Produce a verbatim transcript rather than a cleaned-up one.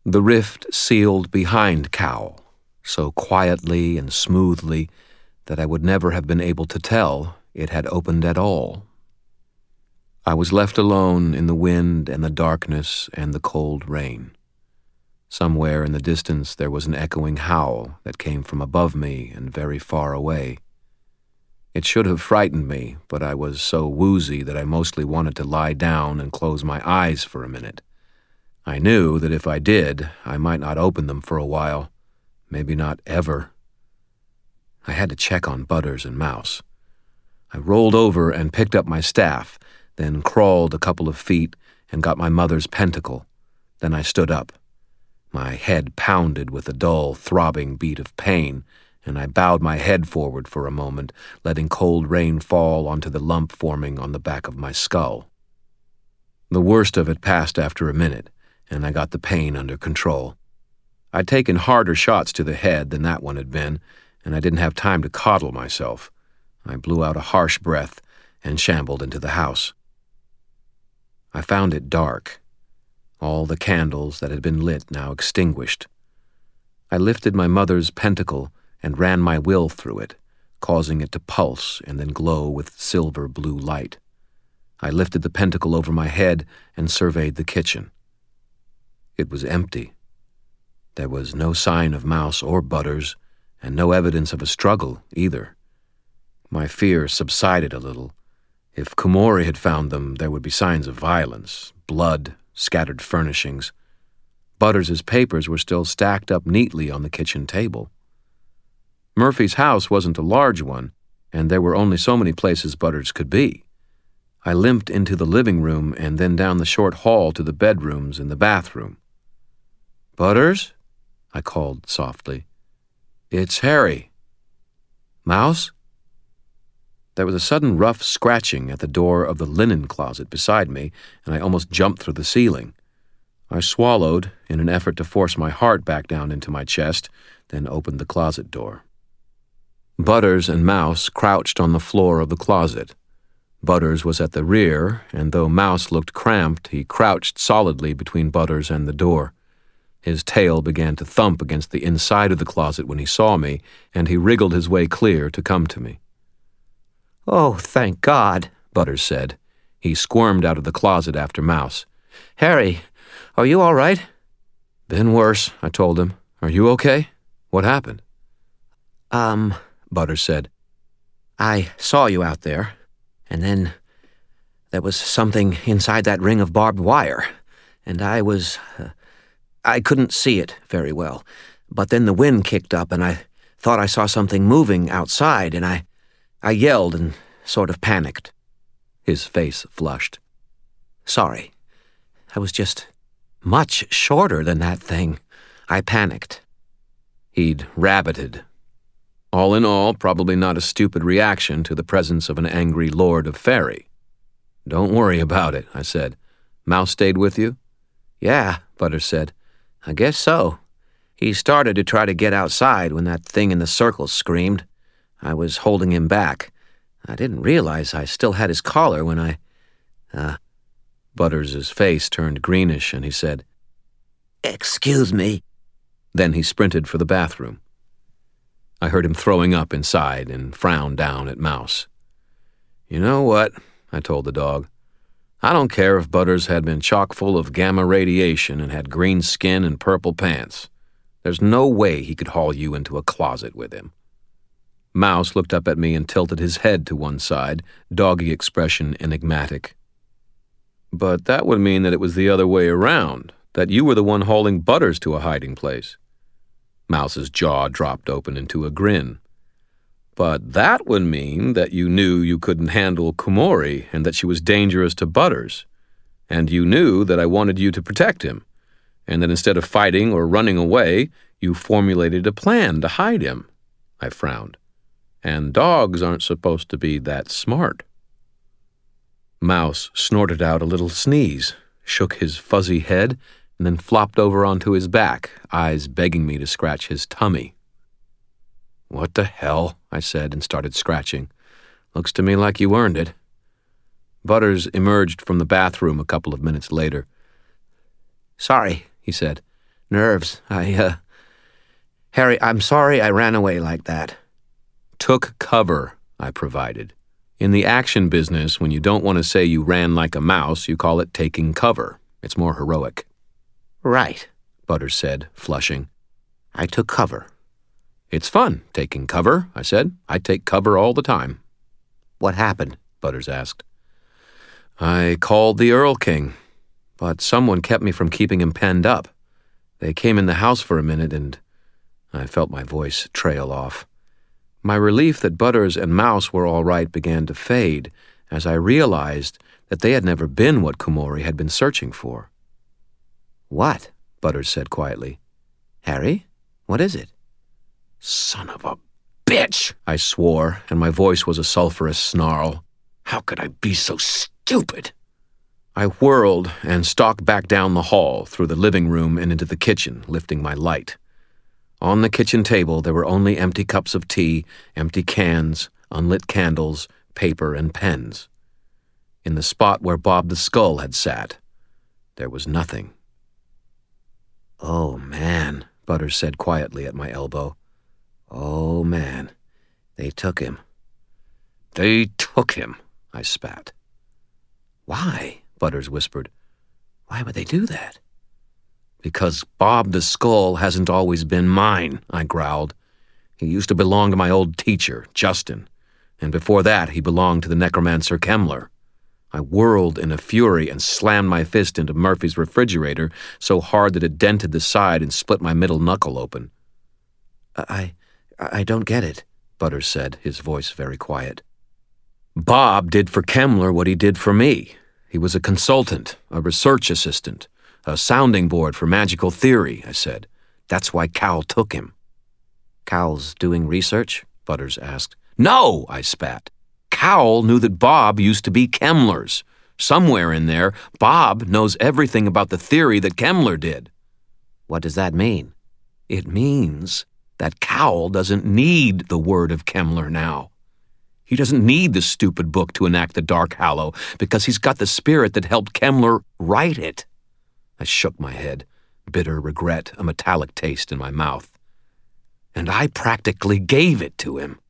The rift sealed behind Cowell, so quietly and smoothly that I would never have been able to tell it had opened at all. I was left alone in the wind and the darkness and the cold rain. Somewhere in the distance there was an echoing howl that came from above me and very far away. It should have frightened me, but I was so woozy that I mostly wanted to lie down and close my eyes for a minute. I knew that if I did, I might not open them for a while, maybe not ever. I had to check on Butters and Mouse. I rolled over and picked up my staff, then crawled a couple of feet and got my mother's pentacle. Then I stood up. My head pounded with a dull, throbbing beat of pain, and I bowed my head forward for a moment, letting cold rain fall onto the lump forming on the back of my skull. The worst of it passed after a minute, and I got the pain under control. I'd taken harder shots to the head than that one had been, and I didn't have time to coddle myself. I blew out a harsh breath and shambled into the house. I found it dark. All the candles that had been lit now extinguished. I lifted my mother's pentacle and ran my will through it, causing it to pulse and then glow with silver blue light. I lifted the pentacle over my head and surveyed the kitchen. It was empty. There was no sign of Mouse or Butters, and no evidence of a struggle either. My fear subsided a little. If Komori had found them, there would be signs of violence, blood, scattered furnishings. Butters's papers were still stacked up neatly on the kitchen table. Murphy's house wasn't a large one, and there were only so many places Butters could be. I limped into the living room and then down the short hall to the bedrooms and the bathroom. "Butters?" I called softly. "It's Harry." "Mouse?" There was a sudden rough scratching at the door of the linen closet beside me, and I almost jumped through the ceiling. I swallowed in an effort to force my heart back down into my chest, then opened the closet door. Butters and Mouse crouched on the floor of the closet. Butters was at the rear, and though Mouse looked cramped, he crouched solidly between Butters and the door. His tail began to thump against the inside of the closet when he saw me, and he wriggled his way clear to come to me. "Oh, thank God," Butters said. He squirmed out of the closet after Mouse. "Harry, are you all right?" "Been worse," I told him. "Are you okay? What happened?" Um, Butters said. "I saw you out there, and then there was something inside that ring of barbed wire, and I was... Uh, I couldn't see it very well, but then the wind kicked up, and I thought I saw something moving outside, and I... I yelled and sort of panicked." His face flushed. "Sorry. I was just much shorter than that thing. I panicked." He'd rabbited. All in all, probably not a stupid reaction to the presence of an angry lord of fairy. "Don't worry about it," I said. "Mouse stayed with you?" "Yeah," Butters said. "I guess so. He started to try to get outside when that thing in the circle screamed. I was holding him back. I didn't realize I still had his collar when I... Uh... Butters' face turned greenish, and he said, "Excuse me." Then he sprinted for the bathroom. I heard him throwing up inside and frowned down at Mouse. "You know what?" I told the dog. "I don't care if Butters had been chock full of gamma radiation and had green skin and purple pants. There's no way he could haul you into a closet with him." Mouse looked up at me and tilted his head to one side, doggy expression enigmatic. "But that would mean that it was the other way around, that you were the one hauling Butters to a hiding place." Mouse's jaw dropped open into a grin. "But that would mean that you knew you couldn't handle Komori and that she was dangerous to Butters. And you knew that I wanted you to protect him, and that instead of fighting or running away, you formulated a plan to hide him." I frowned. "And dogs aren't supposed to be that smart." Mouse snorted out a little sneeze, shook his fuzzy head, and then flopped over onto his back, eyes begging me to scratch his tummy. "What the hell?" I said and started scratching. "Looks to me like you earned it." Butters emerged from the bathroom a couple of minutes later. "Sorry," he said. Nerves. I, uh... Harry, I'm sorry I ran away like that. Took cover, I provided. In the action business, when you don't want to say you ran like a mouse, you call it taking cover. It's more heroic. Right, Butters said, flushing. I took cover. It's fun, taking cover, I said. I take cover all the time. What happened? Butters asked. I called the Earl King, but someone kept me from keeping him penned up. They came in the house for a minute, and I felt my voice trail off. My relief that Butters and Mouse were all right began to fade as I realized that they had never been what Kumori had been searching for. What? Butters said quietly. Harry, what is it? Son of a bitch, I swore, and my voice was a sulphurous snarl. How could I be so stupid? I whirled and stalked back down the hall, through the living room and into the kitchen, lifting my light. On the kitchen table there were only empty cups of tea, empty cans, unlit candles, paper, and pens. In the spot where Bob the Skull had sat, there was nothing. Oh, man, Butters said quietly at my elbow. Oh, man, they took him. They took him, I spat. Why? Butters whispered. Why would they do that? Because Bob the Skull hasn't always been mine, I growled. He used to belong to my old teacher, Justin, and before that he belonged to the necromancer Kemmler. I whirled in a fury and slammed my fist into Murphy's refrigerator so hard that it dented the side and split my middle knuckle open. I, I don't get it, Butters said, his voice very quiet. Bob did for Kemmler what he did for me. He was a consultant, a research assistant, a sounding board for magical theory, I said. That's why Cal took him. Cal's doing research? Butters asked. No, I spat. Cal knew that Bob used to be Kemmler's. Somewhere in there, Bob knows everything about the theory that Kemmler did. What does that mean? It means that Cal doesn't need the word of Kemmler now. He doesn't need the stupid book to enact the Dark Hallow because he's got the spirit that helped Kemmler write it. I shook my head, bitter regret, a metallic taste in my mouth. And I practically gave it to him.